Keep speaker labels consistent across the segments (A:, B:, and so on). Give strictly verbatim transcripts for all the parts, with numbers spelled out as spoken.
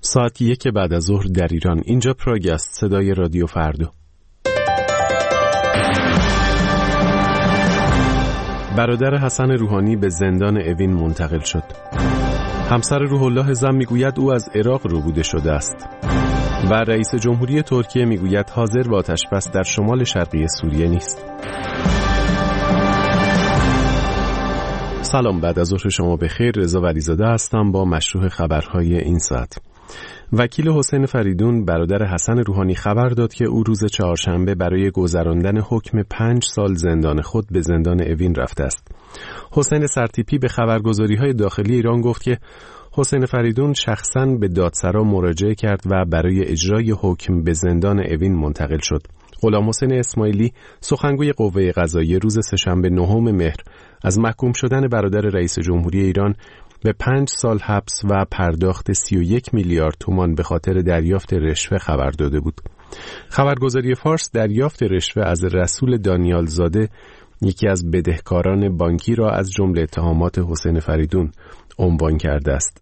A: ساعت یک بعد از ظهر در ایران. اینجا پراگ است، صدای رادیو فردا. برادر حسن روحانی به زندان اوین منتقل شد. همسر روح الله زم میگوید او از عراق ربوده شده است و رئیس جمهوری ترکیه میگوید حاضر به آتش‌بس در شمال شرقی سوریه نیست. سلام، بعد از ظهر شما بخیر. رضا ولیزاده هستم با مشروع خبرهای این ساعت. وکیل حسین فریدون برادر حسن روحانی خبر داد که او روز چهارشنبه برای گذراندن حکم پنج سال زندان خود به زندان اوین رفته است. حسین سرتیپی به خبرگزاری‌های داخلی ایران گفت که حسین فریدون شخصاً به دادسرا مراجعه کرد و برای اجرای حکم به زندان اوین منتقل شد. غلام حسین اسماعیلی سخنگوی قوه قضاییه روز سه‌شنبه نهم مهر از محکوم شدن برادر رئیس جمهوری ایران به پنج سال حبس و پرداخت سی و یک میلیارد تومان به خاطر دریافت رشوه خبر داده بود. خبرگزاری فارس دریافت رشوه از رسول دانیال زاده، یکی از بدهکاران بانکی، را از جمله اتهامات حسین فریدون عنوان کرده است.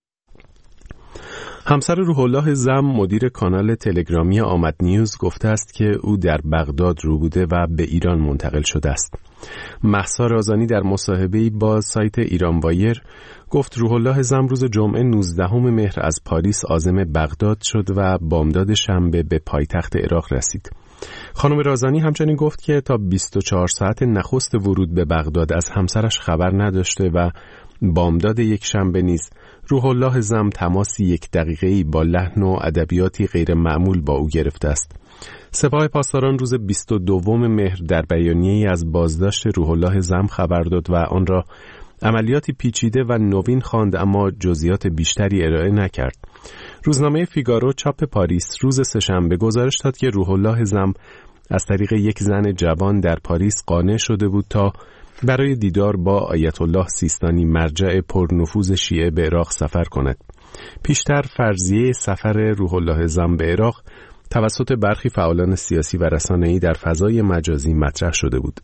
A: همسر روح الله زم مدیر کانال تلگرامی آمد نیوز گفته است که او در بغداد رو بوده و به ایران منتقل شده است. مهسا رازانی در مصاحبه‌ای با سایت ایران وایر گفت روح الله زم روز جمعه نوزدهم مهر از پاریس عازم بغداد شد و بامداد شنبه به پایتخت عراق رسید. خانم رازانی همچنین گفت که تا بیست و چهار ساعت نخست ورود به بغداد از همسرش خبر نداشته و بامداد یک شنبه نیز روح الله زم تماسی یک دقیقه‌ای با لحن و ادبیاتی غیر معمول با او گرفته است. سپاه پاسداران روز بیست و دوم مهر در بیانیه‌ای از بازداشت روح الله زم خبر داد و آن را عملیاتی پیچیده و نوین خواند، اما جزئیات بیشتری ارائه نکرد. روزنامه فیگارو چاپ پاریس روز سه‌شنبه گزارش داد که روح الله زم از طریق یک زن جوان در پاریس قانع شده بود تا برای دیدار با آیت الله سیستانی، مرجع پرنفوذ شیعه، به عراق سفر کند. پیشتر فرضیه سفر روح الله زم به عراق توسط برخی فعالان سیاسی و رسانه‌ای در فضای مجازی مطرح شده بود.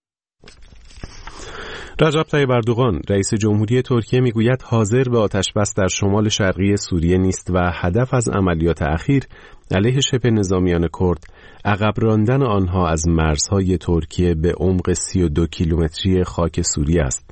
A: رجب طیب اردوغان رئیس جمهوری ترکیه میگوید حاضر به آتش‌بس در شمال شرقی سوریه نیست و هدف از عملیات اخیر علیه شبه نظامیان کرد عقب راندن آنها از مرزهای ترکیه به عمق سی و دو کیلومتری خاک سوریه است.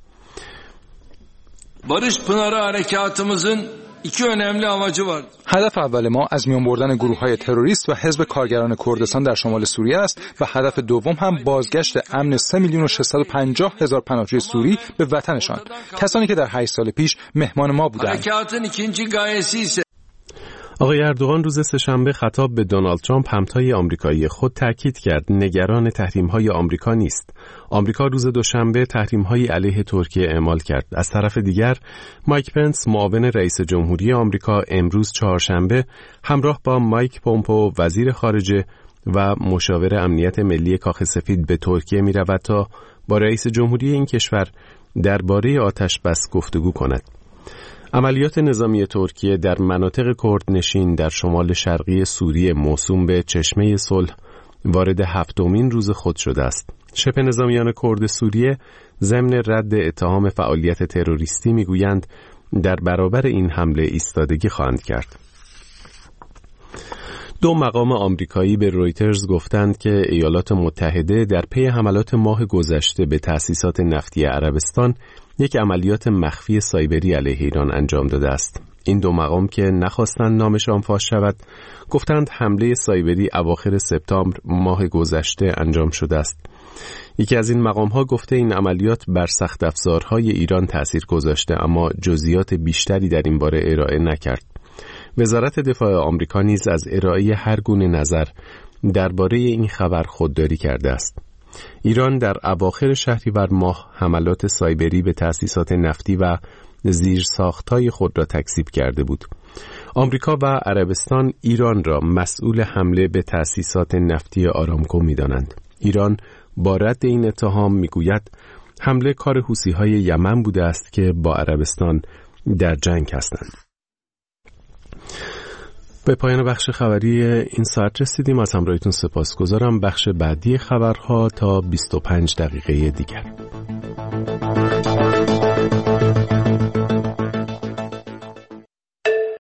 B: Barış Pınarı harekatımızın iki önemli amacı var.
C: هدف اول ما از میان بردن گروه‌های تروریست و حزب کارگران کردستان در شمال سوریه است و هدف دوم هم بازگشت امن سه میلیون و ششصد و پنجاه هزار پناهجوی سوری به وطنشان، کسانی که در هشت سال پیش مهمان ما بودند.
B: Harekatın ikinci gayesi ise
A: آقای اردوغان روز سه‌شنبه خطاب به دونالد ترامپ همتای آمریکایی خود تاکید کرد نگران تحریم‌های آمریکا نیست. آمریکا روز دوشنبه تحریم‌های علیه ترکیه اعمال کرد. از طرف دیگر مایک پنس معاون رئیس جمهوری آمریکا امروز چهارشنبه همراه با مایک پومپو وزیر خارجه و مشاور امنیت ملی کاخ سفید به ترکیه می‌رود تا با رئیس جمهوری این کشور درباره آتش‌بس گفتگو کند. عملیات نظامی ترکیه در مناطق کردنشین در شمال شرقی سوریه موسوم به چشمه صلح وارد هفتمین روز خود شده است. شبه نظامیان کرد سوریه ضمن رد اتهام فعالیت تروریستی میگویند در برابر این حمله ایستادگی خواهند کرد. دو مقام آمریکایی به رویترز گفتند که ایالات متحده در پی حملات ماه گذشته به تأسیسات نفتی عربستان یک عملیات مخفی سایبری علیه ایران انجام داده است. این دو مقام که نخواستند نامشان فاش شود، گفتند حمله سایبری اواخر سپتامبر ماه گذشته انجام شده است. یکی از این مقام ها گفته این عملیات بر سخت افزارهای ایران تأثیر گذاشته، اما جزئیات بیشتری در این باره ارائه نکرد. وزارت دفاع آمریکا نیز از ارائه هر گونه نظر درباره این خبر خودداری کرده است. ایران در اواخر شهریور ماه حملات سایبری به تأسیسات نفتی و زیرساخت‌های خود را تکذیب کرده بود. آمریکا و عربستان ایران را مسئول حمله به تأسیسات نفتی آرامکو می‌دانند. ایران با رد این اتهام میگوید حمله کار حوثی‌های یمن بوده است که با عربستان در جنگ هستند. به پایان بخش خبری این ساعت رسیدیم. از همراهیتون سپاسگزارم. بخش بعدی خبرها تا بیست و پنج دقیقه دیگر.